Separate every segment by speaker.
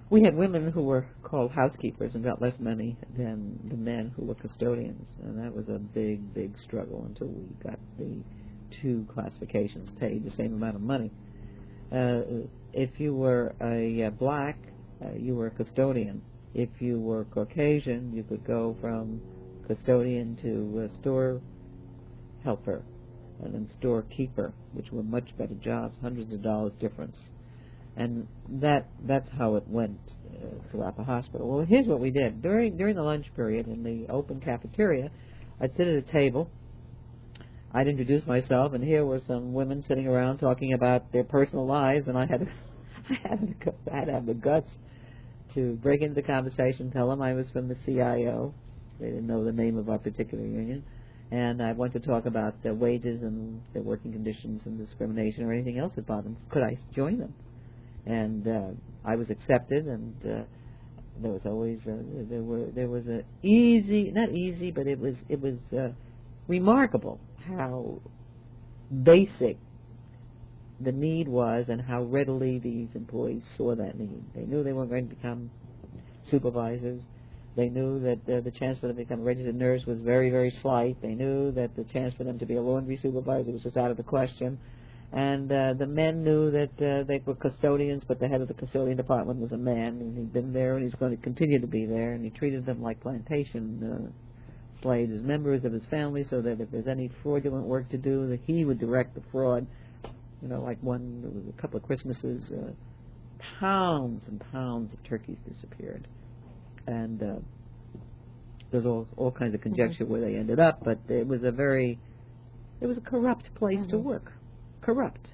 Speaker 1: We had women who were called housekeepers and got less money than the men who were custodians, and that was a big, big struggle until we got the two classifications paid the same amount of money. If you were a black, you were a custodian. If you were Caucasian, you could go from custodian to store helper and then storekeeper, which were much better jobs, hundreds of dollars difference. And that's how it went throughout the hospital. Well, here's what we did. During the lunch period in the open cafeteria, I'd sit at a table. I'd introduce myself, and here were some women sitting around talking about their personal lives, and I had to have the guts to break into the conversation, tell them I was from the CIO. They didn't know the name of our particular union. And I wanted to talk about their wages and their working conditions and discrimination or anything else that bothered them. Could I join them? And I was accepted, and there was always there was a easy, not easy, but it was remarkable how basic the need was and how readily these employees saw that need. They knew they weren't going to become supervisors. They knew that the chance for them to become a registered nurse was very, very slight. They knew that the chance for them to be a laundry supervisor was just out of the question. And the men knew that they were custodians, but the head of the custodian department was a man, and he'd been there, and he's going to continue to be there, and he treated them like plantation slaves as members of his family, so that if there's any fraudulent work to do, that he would direct the fraud. You know, like a couple of Christmases, pounds and pounds of turkeys disappeared. And there's all kinds of conjecture where they ended up, but it was a corrupt place to work. Corrupt.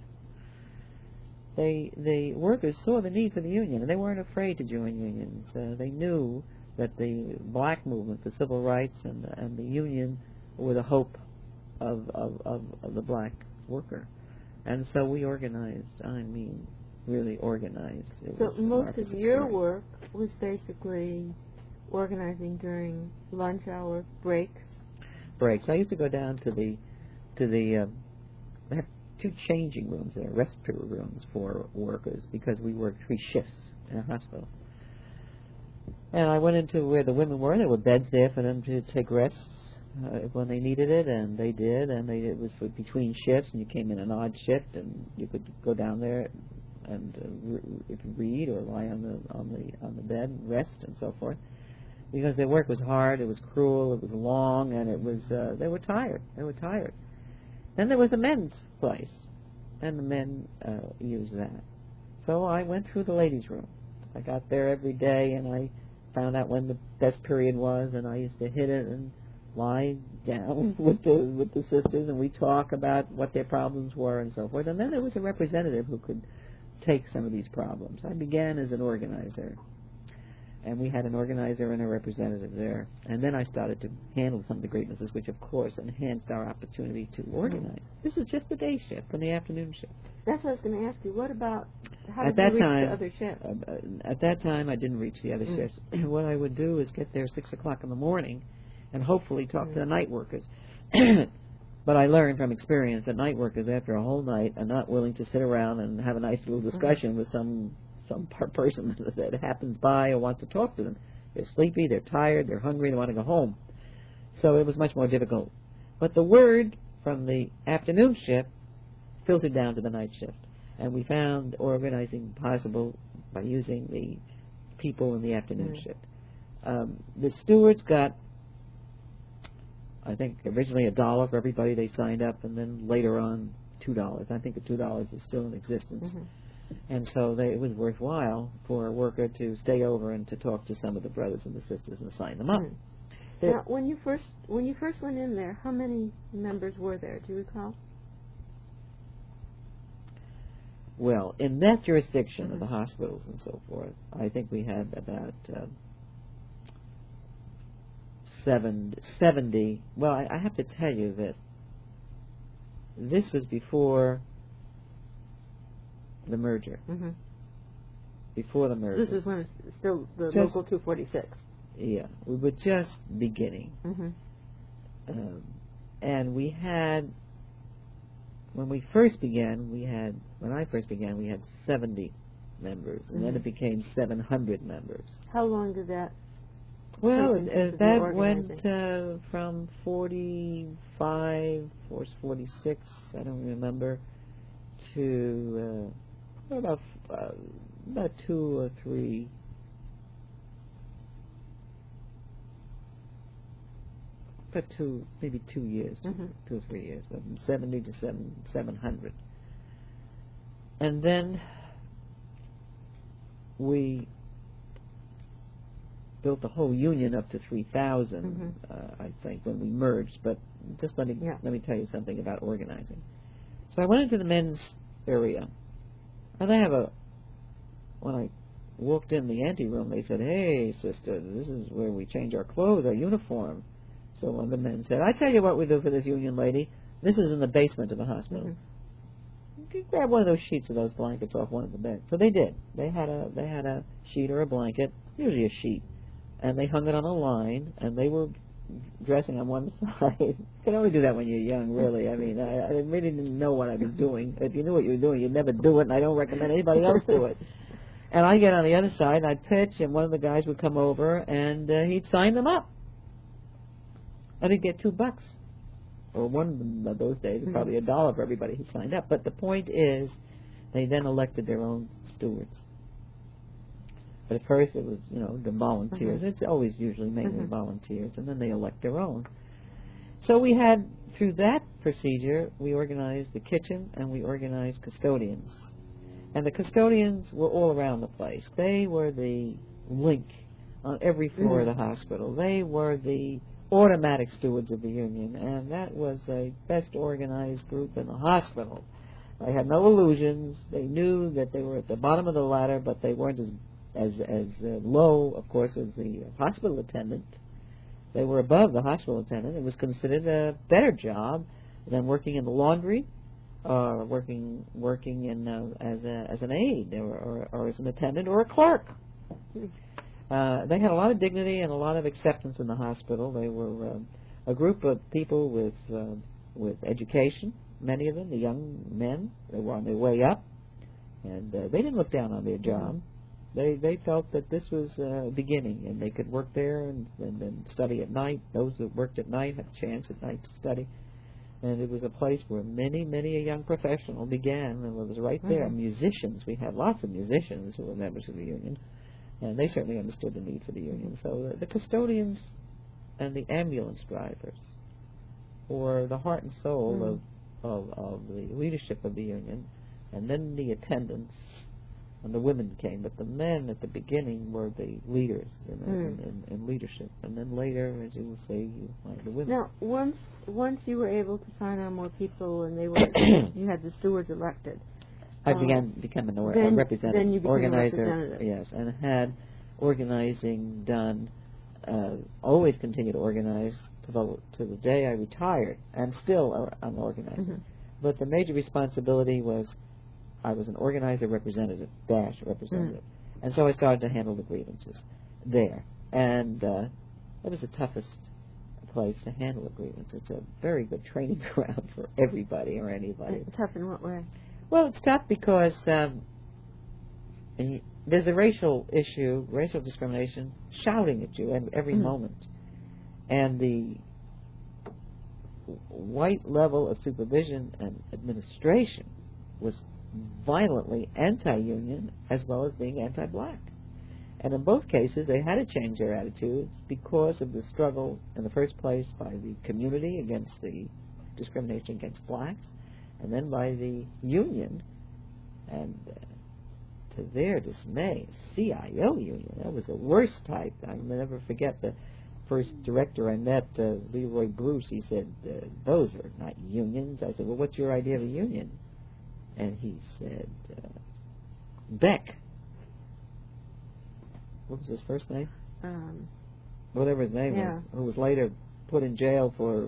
Speaker 1: The workers saw the need for the union, and they weren't afraid to join unions. They knew that the black movement, the civil rights, and the union were the hope of the black worker. And so we organized. I mean, really organized.
Speaker 2: So most of your work was basically organizing during lunch hour breaks.
Speaker 1: I used to go down to the they have two changing rooms there, respiratory rooms for workers, because we worked 3 shifts in a hospital. And I went into where the women were. There were beds there for them to take rests when they needed it, and they did. And it was for between shifts, and you came in an odd shift, and you could go down there and read or lie on the bed and rest and so forth, because their work was hard, it was cruel, it was long, and it was they were tired. Then there was a men's place, and the men used that. So I went through the ladies' room. I got there every day, and I found out when the best period was, and I used to hit it and lie down with the sisters, and we talk about what their problems were and so forth. And then there was a representative who could take some of these problems. I began as an organizer, and we had an organizer and a representative there. And then I started to handle some of the greatnesses, which of course enhanced our opportunity to organize. This is just the day shift and the afternoon shift.
Speaker 2: That's what I was going to ask you. What about, how did you reach the other shifts?
Speaker 1: At that time, I didn't reach the other shifts. What I would do is get there 6 o'clock in the morning and hopefully talk to the night workers. But I learned from experience that night workers, after a whole night, are not willing to sit around and have a nice little discussion with some person that happens by or wants to talk to them. They're sleepy, they're tired, they're hungry, they want to go home. So it was much more difficult. But the word from the afternoon shift filtered down to the night shift. And we found organizing possible by using the people in the afternoon shift. The stewards got, I think, originally $1 for everybody they signed up, and then later on $2. I think the $2 is still in existence. And so it was worthwhile for a worker to stay over and to talk to some of the brothers and the sisters and sign them up.
Speaker 2: Now, when you first went in there, how many members were there? Do you recall?
Speaker 1: Well, in that jurisdiction of the hospitals and so forth, I think we had about 70. Well, I have to tell you that this was before the merger. Before the merger.
Speaker 2: This is when it's still the local 246.
Speaker 1: Yeah, we were just beginning. And we had, when I first began, we had 70 members, and then it became 700 members.
Speaker 2: How long did that?
Speaker 1: Well,
Speaker 2: in terms of
Speaker 1: that
Speaker 2: your
Speaker 1: went
Speaker 2: organizing?
Speaker 1: from 45 or 46, I don't remember, to about 2 or 3. But maybe 2 years, 2 or 3 years, but from 70 to 700. And then we built the whole union up to 3,000, I think, when we merged. But just let me tell you something about organizing. So I went into the men's area, and when I walked in the anteroom, they said, "Hey, sister, this is where we change our clothes, our uniform." So one of the men said, "I tell you what we do for this union lady. This is in the basement of the hospital. You grab one of those sheets of those blankets off one of the beds." So they did. They had a sheet or a blanket, usually a sheet, and they hung it on a line, and they were dressing on one side. You can only do that when you're young, really. I mean, I really didn't know what I was doing. If you knew what you were doing, you'd never do it, and I don't recommend anybody else do it. And I get on the other side, and I'd pitch, and one of the guys would come over, and he'd sign them up. And he'd get $2. Or one of those days, probably $1 for everybody who signed up. But the point is, they then elected their own stewards. But at first it was, the volunteers. It's always usually mainly volunteers, and then they elect their own. So we had, through that procedure, we organized the kitchen and we organized custodians. And the custodians were all around the place. They were the link on every floor of the hospital. They were the automatic stewards of the union, and that was a best organized group in the hospital. They had no illusions. They knew that they were at the bottom of the ladder, but they weren't as low, of course, as the hospital attendant. They were above the hospital attendant. It was considered a better job than working in the laundry or working in as an aide or as an attendant or a clerk. They had a lot of dignity and a lot of acceptance in the hospital. They were a group of people with education, many of them, the young men. They were on their way up, and they didn't look down on their job. They felt that this was a beginning, and they could work there and then study at night. Those that worked at night had a chance at night to study. And it was a place where many a young professional began, and it was right there. Musicians, we had lots of musicians who were members of the union. And they certainly understood the need for the union. So the custodians and the ambulance drivers were the heart and soul of the leadership of the union. And then the attendants and the women came. But the men at the beginning were the leaders in leadership. And then later, as you will see, you find the women.
Speaker 2: Now, once you were able to sign on more people and they were you had the stewards elected,
Speaker 1: I became a representative,
Speaker 2: then you became
Speaker 1: organizer,
Speaker 2: a representative.
Speaker 1: yes, and had organizing done. Always continued to organize to the day I retired, and still I'm organizing. But the major responsibility was I was an organizer representative, and so I started to handle the grievances there, and that was the toughest place to handle a grievance. It's a very good training ground for everybody or anybody.
Speaker 2: Tough in what way?
Speaker 1: Well, it's tough because there's a racial issue, racial discrimination, shouting at you at every moment. And the white level of supervision and administration was violently anti-union as well as being anti-black. And in both cases, they had to change their attitudes because of the struggle in the first place by the community against the discrimination against blacks, and then by the union, and to their dismay, CIO union. That was the worst type. I'll never forget the first director I met, Leroy Bruce. He said, "Those are not unions." I said, "Well, what's your idea of a union?" And he said, Beck. What was his first name? Whatever his name was, who was later put in jail for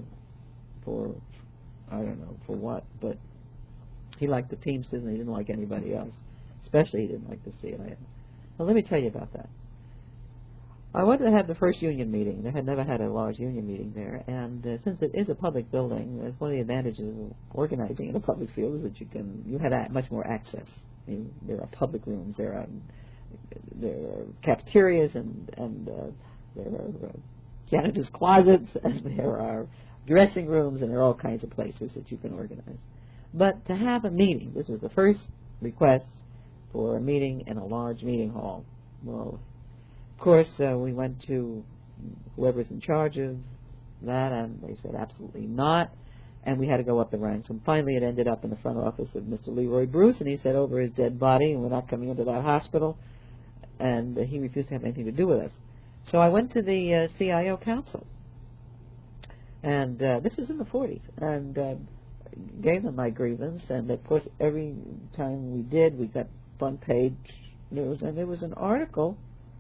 Speaker 1: I don't know for what, but he liked the Teamsters and he didn't like anybody else. Especially he didn't like the CIA. Well, let me tell you about that. I wanted to have the first union meeting. They had never had a large union meeting there, and since it is a public building, that's one of the advantages of organizing in a public field is that you had much more access. There are public rooms. There are cafeterias, and there are janitor's closets, and there are dressing rooms, and there are all kinds of places that you can organize. But to have a meeting, this was the first request for a meeting in a large meeting hall. Well, of course, we went to whoever's in charge of that, and they said absolutely not, and we had to go up the ranks. And finally it ended up in the front office of Mr. Leroy Bruce, and he said over his dead body, and we're not coming into that hospital, and he refused to have anything to do with us. So I went to the CIO council, and this was in the 40s, and gave them my grievance, and of course every time we did, we got front page news, and there was an article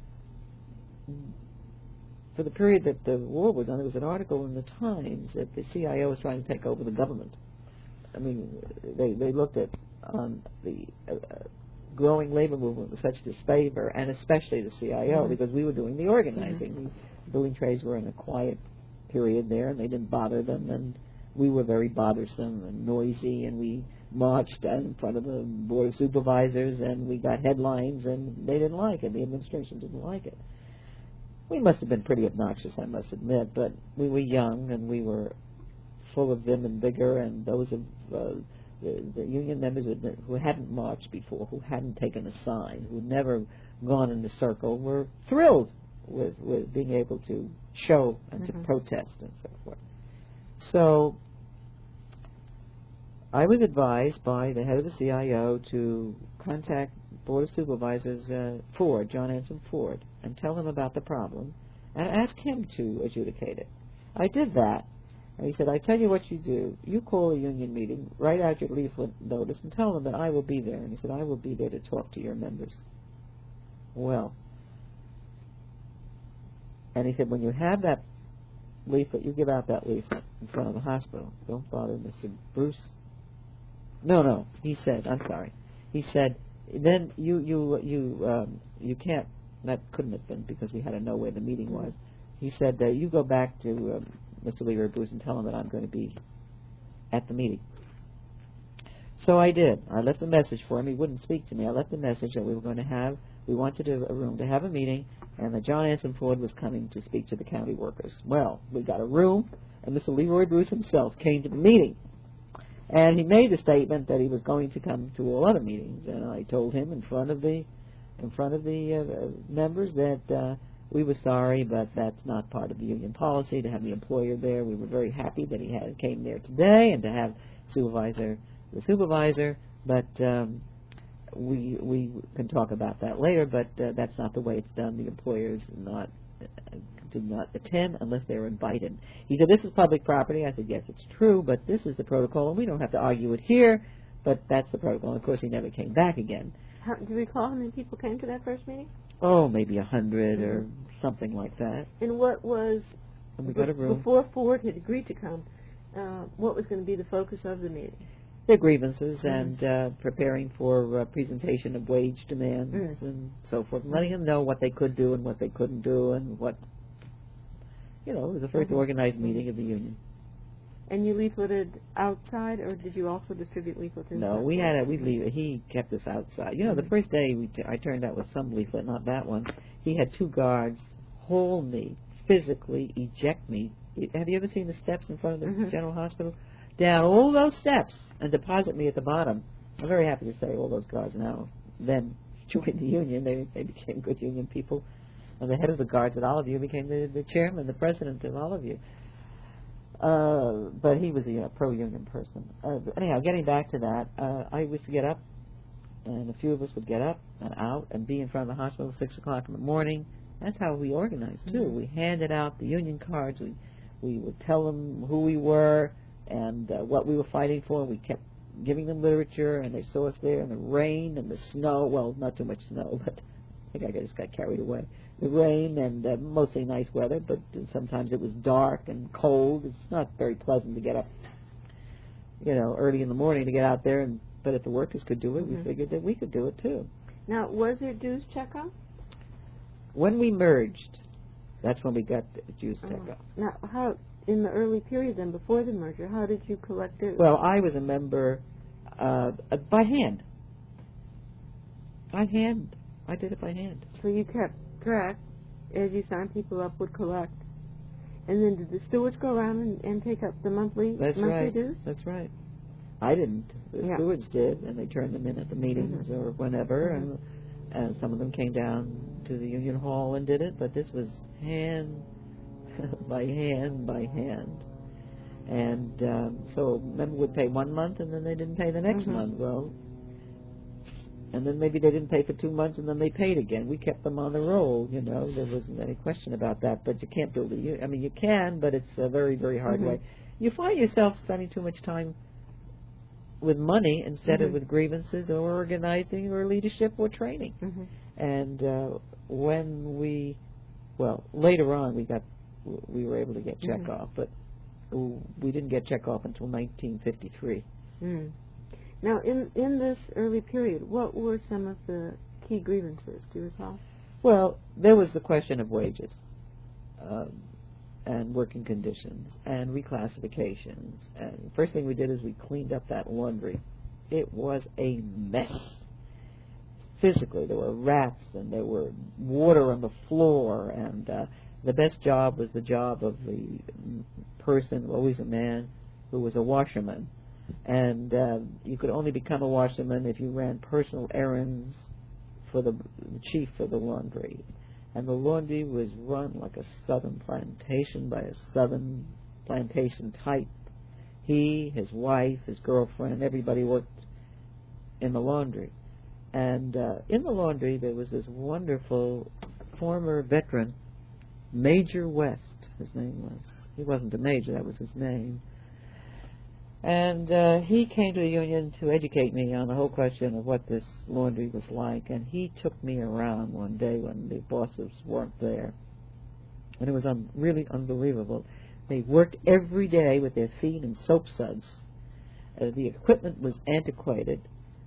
Speaker 1: for the period that the war was on. There was an article in the Times that the CIO was trying to take over the government. I mean, they looked at the growing labor movement with such disfavor, and especially the CIO, because we were doing the organizing. The building trades were in a quiet period there, and they didn't bother them, and we were very bothersome and noisy, and we marched in front of the Board of Supervisors, and we got headlines, and they didn't like it. The administration didn't like it. We must have been pretty obnoxious, I must admit, but we were young, and we were full of vim and vigor, and those of the union members who hadn't marched before, who hadn't taken a sign, who had never gone in the circle, were thrilled with being able to show and to protest and so forth. So I was advised by the head of the CIO to contact Board of Supervisors Ford, John Anson Ford, and tell him about the problem and ask him to adjudicate it. I did that, and he said, I tell you what you do. You call a union meeting, write out your leaflet notice, and tell them that I will be there. And he said, I will be there to talk to your members. Well, and he said, when you have that leaflet, you give out that leaflet in front of the hospital. Don't bother Mr. Bruce. No, he said, I'm sorry. He said, then you can't, that couldn't have been because we had to know where the meeting was. He said, you go back to Mr. Leroy Bruce and tell him that I'm going to be at the meeting. So I did. I left a message for him. He wouldn't speak to me. I left a message that we wanted a room to have a meeting, and that John Anson Ford was coming to speak to the county workers. Well, we got a room, and Mr. Leroy Bruce himself came to the meeting. And he made the statement that he was going to come to all other meetings, and I told him in front of the members that we were sorry, but that's not part of the union policy to have the employer there. We were very happy that he came there today and to have the supervisor, but we can talk about that later. But that's not the way it's done. The employers did not attend unless they were invited. He said, this is public property. I said, yes, it's true, but this is the protocol, and we don't have to argue it here, but that's the protocol. And of course, he never came back again.
Speaker 2: Do you recall how many people came to that first meeting?
Speaker 1: Oh, maybe 100 or something like that.
Speaker 2: And what was,
Speaker 1: and we got a room.
Speaker 2: Before Ford had agreed to come, what was going to be the focus of the meeting?
Speaker 1: Their grievances and preparing for presentation of wage demands and so forth, and letting them know what they could do and what they couldn't do, and what, it was the first organized meeting of the union.
Speaker 2: And you leafleted outside, or did you also distribute leaflets inside?
Speaker 1: No, he kept us outside. The first day I turned out with some leaflet, not that one. He had 2 guards hold me, physically eject me. Have you ever seen the steps in front of the General Hospital? Down all those steps and deposit me at the bottom. I'm very happy to say all those guards now then joined the union. They became good union people. And the head of the guards at Olive became the chairman, the president of Olive. But he was a pro-union person. Anyhow, getting back to that, I used to get up, and a few of us would get up and out and be in front of the hospital at 6 o'clock in the morning. That's how we organized, too. We handed out the union cards. We would tell them who we were and what we were fighting for. We kept giving them literature, and they saw us there in the rain and the snow. Well, not too much snow, but I think I just got carried away. The rain and mostly nice weather, but sometimes it was dark and cold. It's not very pleasant to get up, early in the morning to get out there. But if the workers could do it, we figured that we could do it too.
Speaker 2: Now, was there dues checkup?
Speaker 1: When we merged, that's when we got the dues checkup.
Speaker 2: Now, how in the early period then, before the merger, how did you collect it?
Speaker 1: Well, I was a member by hand. By hand. I did it by hand.
Speaker 2: So you kept track as you signed people up, would collect. And then did the stewards go around and take up the monthly dues?
Speaker 1: That's right. I didn't. The stewards did, and they turned them in at the meetings or whenever, and some of them came down to the Union Hall and did it, but this was hand by hand by hand. And so a member would pay 1 month, and then they didn't pay the next month. Well, and then maybe they didn't pay for 2 months, and then they paid again. We kept them on the roll, you know. There wasn't any question about that, but you can't build a... I mean, you can, but it's a very, very hard way. You find yourself spending too much time with money instead of with grievances or organizing or leadership or training. And when we... Well, later on, we were able to get Chekhov, but we didn't get Chekhov until 1953.
Speaker 2: Now, in this early period, what were some of the key grievances? Do you recall?
Speaker 1: Well, there was the question of wages and working conditions and reclassifications. And first thing we did is we cleaned up that laundry. It was a mess. Physically, there were rats and there were water on the floor, and the best job was the job of the person, always a man, who was a washerman. And you could only become a washerman if you ran personal errands for the chief of the laundry. And the laundry was run like a southern plantation by a southern plantation type. He, his wife, his girlfriend, everybody worked in the laundry. And in the laundry there was this wonderful former veteran, Major West, his name was. He wasn't a major, that was his name. And he came to the union to educate me on the whole question of what this laundry was like. And he took me around one day when the bosses weren't there. And it was really unbelievable. They worked every day with their feet in soap suds. The equipment was antiquated.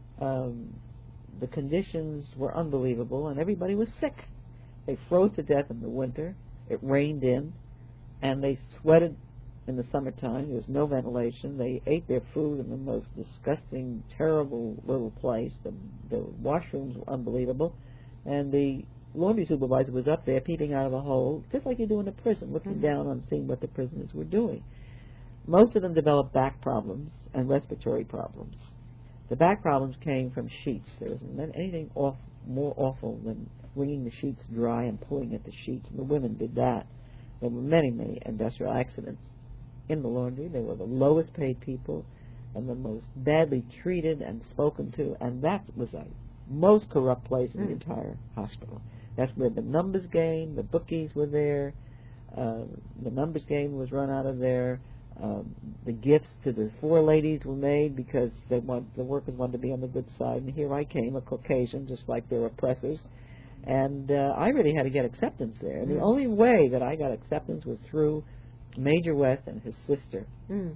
Speaker 1: The conditions were unbelievable, and everybody was sick. They froze to death in the winter. It rained in, and they sweated in the summertime. There was no ventilation. They ate their food in the most disgusting, terrible little place. The washrooms were unbelievable. And the laundry supervisor was up there peeping out of a hole, just like you do in a prison, looking down on seeing what the prisoners were doing. Most of them developed back problems and respiratory problems. The back problems came from sheets. There wasn't anything more awful than wringing the sheets dry and pulling at the sheets, and the women did that. There were many, many industrial accidents in the laundry. They were the lowest paid people and the most badly treated and spoken to, and that was the most corrupt place in the entire hospital. That's where the numbers game, the bookies were there, the numbers game was run out of there. The gifts to the four ladies were made because the workers wanted to be on the good side, and here I came, a Caucasian, just like their oppressors, and I really had to get acceptance there. And the only way that I got acceptance was through Major West and his sister. And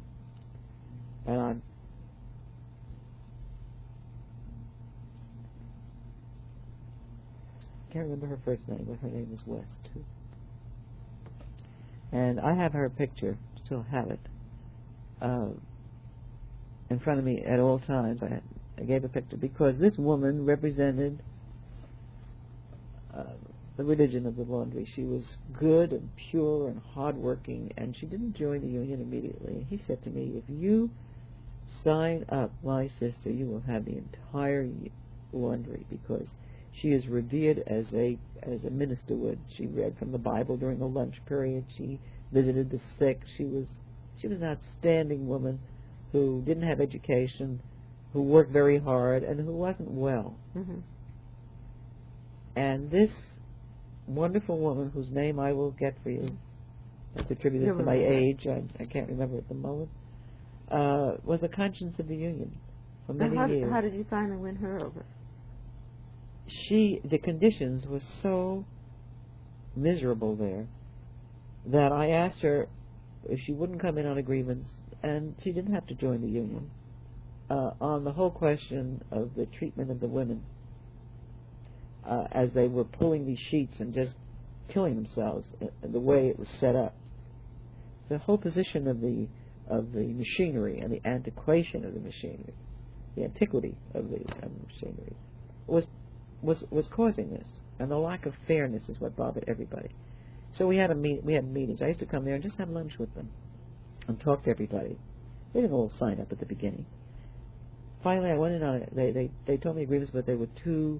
Speaker 1: I can't remember her first name, but her name was West too. And I have her picture, still have it, in front of me at all times. I gave a picture because this woman represented the religion of the laundry. She was good and pure and hardworking, and she didn't join the union immediately. And he said to me, if you sign up my sister, you will have the entire laundry, because she is revered as a minister would. She read from the Bible during the lunch period. She visited the sick. She was an outstanding woman who didn't have education, who worked very hard, and who wasn't well. And this wonderful woman, whose name I will get for you, it's attributed to my age, I can't remember at the moment, was the conscience of the union for many years.
Speaker 2: How did you finally win her over?
Speaker 1: The conditions were so miserable there that I asked her if she wouldn't come in on a grievance, and she didn't have to join the union, on the whole question of the treatment of the women as they were pulling these sheets and just killing themselves, the way it was set up. The whole position of the machinery and the antiquation of the machinery, the antiquity of the machinery, was was causing this, and the lack of fairness is what bothered everybody. So we had meetings. I used to come there and just have lunch with them and talk to everybody. They didn't all sign up at the beginning. Finally, I went in on it. They told me agreements, but they were too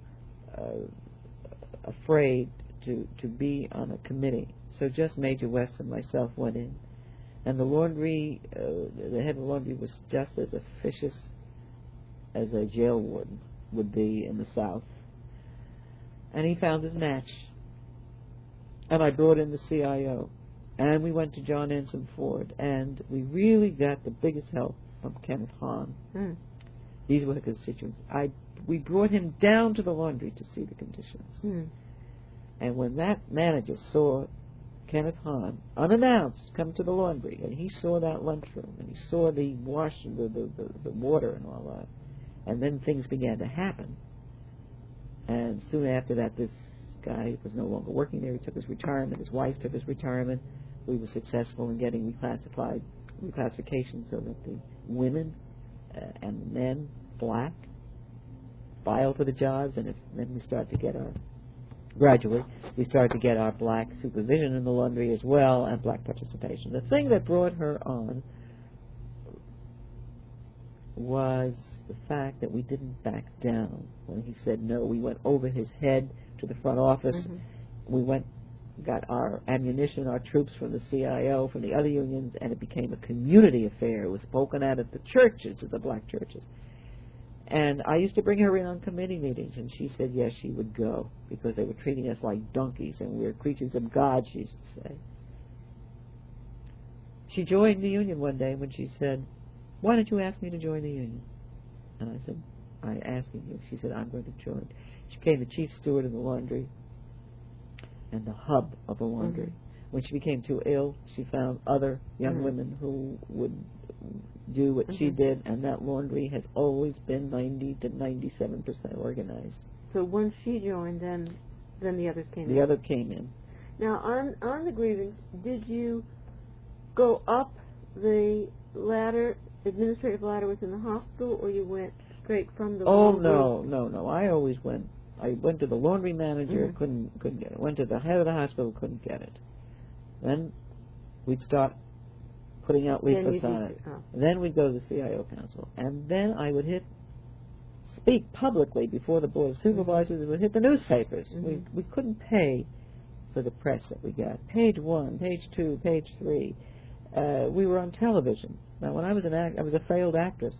Speaker 1: afraid to be on a committee. So just Major West and myself went in, and the laundry, the head of the laundry was just as officious as a jail warden would be in the South. And he found his match. And I brought in the CIO. And we went to John Anson Ford. And we really got the biggest help from Kenneth Hahn.
Speaker 2: Mm.
Speaker 1: These were the constituents. We brought him down to the laundry to see the conditions.
Speaker 2: Mm.
Speaker 1: And when that manager saw Kenneth Hahn, unannounced, come to the laundry, and he saw that lunchroom, and he saw the the water and all that, and then things began to happen. And soon after that, this guy was no longer working there. He took his retirement. His wife took his retirement. We were successful in getting reclassification so that the women and the men, black, filed for the jobs, and then we started to get gradually, we started to get our black supervision in the laundry as well, and black participation. The thing that brought her on was the fact that we didn't back down. When he said no, we went over his head to the front office. Mm-hmm. We got our ammunition, our troops from the CIO, from the other unions, and it became a community affair. It was spoken at the churches, at the black churches. And I used to bring her in on committee meetings, and she said yes, she would go, because they were treating us like donkeys, and we were creatures of God, she used to say. She joined the union one day when she said, "Why didn't you ask me to join the union?" And I said, "I'm asking you." She said, "I'm going to join." She became the chief steward of the laundry and the hub of the laundry. Mm-hmm. When she became too ill, she found other young mm-hmm. women who would do what mm-hmm. she did, and that laundry has always been 90 to 97% organized.
Speaker 2: So once she joined, then the others came in.
Speaker 1: The other came in.
Speaker 2: Now, on the grievance, did you go up the ladder, administrative ladder within the hospital, or you went straight from the laundry?
Speaker 1: No. I always went. I went to the laundry manager, mm-hmm. couldn't get it. Went to the head of the hospital, couldn't get it. Then we'd start putting out leaflets on it. Oh. Then we'd go to the CIO council, and then I would speak publicly before the board of supervisors. Mm-hmm. And would hit the newspapers. Mm-hmm. We couldn't pay for the press that we got. Page 1, page 2, page 3. We were on television. Now, when I was I was a failed actress.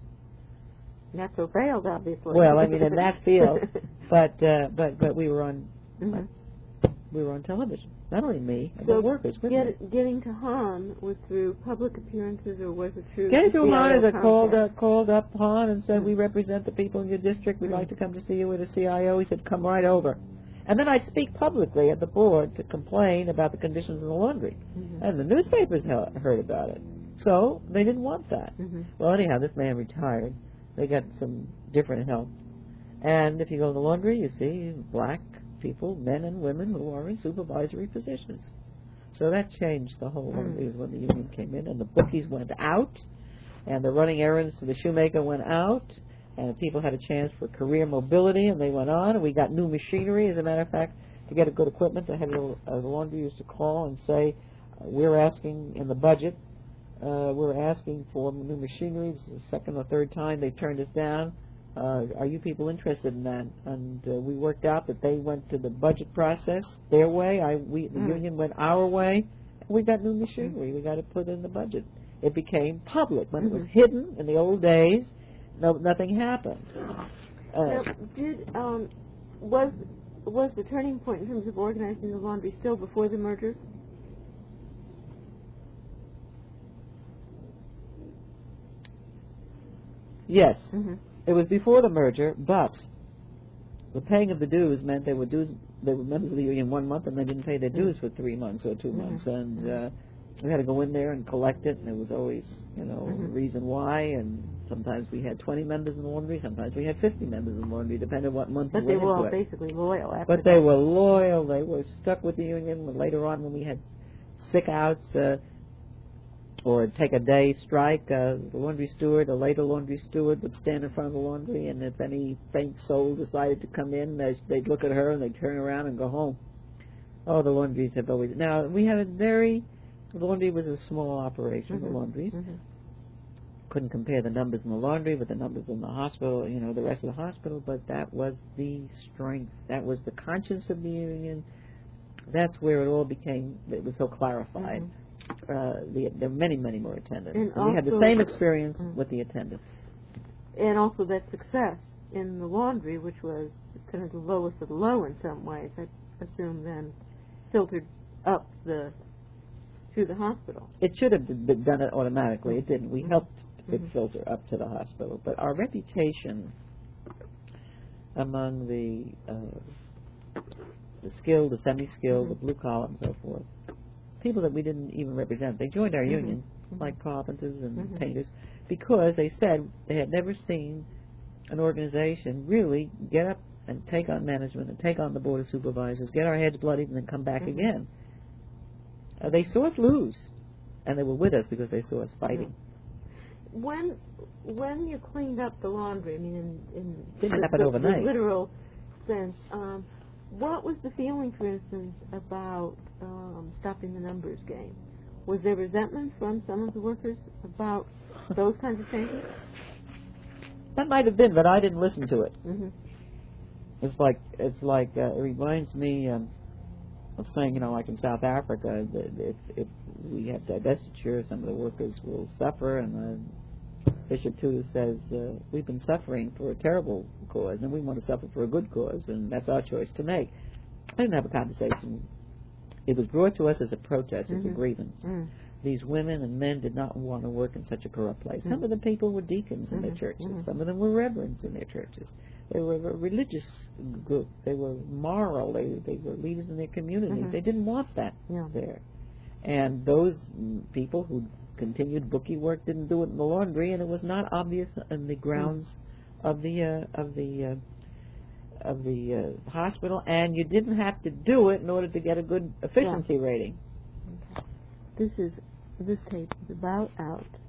Speaker 2: Not so failed, obviously.
Speaker 1: Well, I mean, in that field, but we were on
Speaker 2: mm-hmm.
Speaker 1: we were on television. Not only me,
Speaker 2: so
Speaker 1: the workers.
Speaker 2: Getting to Hahn was through public appearances, or was it through?
Speaker 1: Getting to Hahn is called up Hahn and said, "We represent the people in your district. We'd like to come to see you with a CIO." He said, "Come right over." And then I'd speak publicly at the board to complain about the conditions in the laundry, mm-hmm. and the newspapers heard about it. So they didn't want that. Mm-hmm. Well, anyhow, this man retired. They got some different help. And if you go to the laundry, you see black people, men and women, who are in supervisory positions. So that changed the whole laundry when the union came in, and the bookies went out, and the running errands to the shoemaker went out, and people had a chance for career mobility, and they went on, and we got new machinery. As a matter of fact, to get a good equipment, the head of the laundry used to call and say, "We're asking in the budget, we're asking for new machinery." This is the second or third time they turned us down. Are you people interested in that? And we worked out that they went to the budget process their way. The union went our way. And we got new machinery. We got it put in the budget. It became public. When it was hidden in the old days, nothing happened.
Speaker 2: Now, was the turning point in terms of organizing the laundry still before the merger?
Speaker 1: Yes. Mm-hmm. It was before the merger, but the paying of the dues meant they were members of the union 1 month, and they didn't pay their dues for 3 months or 2 months, and we had to go in there and collect it, and there was always, a reason why, and sometimes we had 20 members in the laundry, sometimes we had 50 members in the laundry, depending on what month.
Speaker 2: But they were all basically loyal after
Speaker 1: But they were loyal. They were stuck with the union. Later on, when we had sick outs, or take a day strike. The laundry steward, a later laundry steward, would stand in front of the laundry, and if any faint soul decided to come in, they'd look at her and they'd turn around and go home. Oh, the laundries have always... Now, we have the laundry was a small operation, the laundries. Couldn't compare the numbers in the laundry with the numbers in the hospital, the rest of the hospital, but that was the strength. That was the conscience of the union. That's where it all became, it was so clarified. There were many, many more attendants. And we had the same experience with the attendants.
Speaker 2: And also that success in the laundry, which was kind of the lowest of the low in some ways, I assume then filtered up through the hospital.
Speaker 1: It should have done it automatically. It didn't. We helped it filter up to the hospital. But our reputation among the skilled, the semi-skilled, the blue collar and so forth, people that we didn't even represent, they joined our union, like carpenters and painters, because they said they had never seen an organization really get up and take on management and take on the board of supervisors, get our heads bloodied, and then come back again. They saw us lose, and they were with us because they saw us fighting.
Speaker 2: When you cleaned up the laundry, I mean, in
Speaker 1: didn't happen overnight.
Speaker 2: The literal sense, what was the feeling, for instance, about stopping the numbers game? Was there resentment from some of the workers about those kinds of changes?
Speaker 1: That might have been, but I didn't listen to it. It's like it reminds me of saying, like in South Africa, that if we have divestiture, some of the workers will suffer, and Bishop Tutu says, we've been suffering for a terrible cause, and we want to suffer for a good cause, and that's our choice to make. I didn't have a conversation. It was brought to us as a protest, as a grievance. These women and men did not want to work in such a corrupt place. Some of the people were deacons in their churches. Some of them were reverends in their churches. They were a religious group. They were moral. They were leaders in their communities. They didn't want that there. And those people who continued bookie work didn't do it in the laundry, and it was not obvious in the grounds of the hospital, and you didn't have to do it in order to get a good efficiency rating.
Speaker 2: This tape is about out.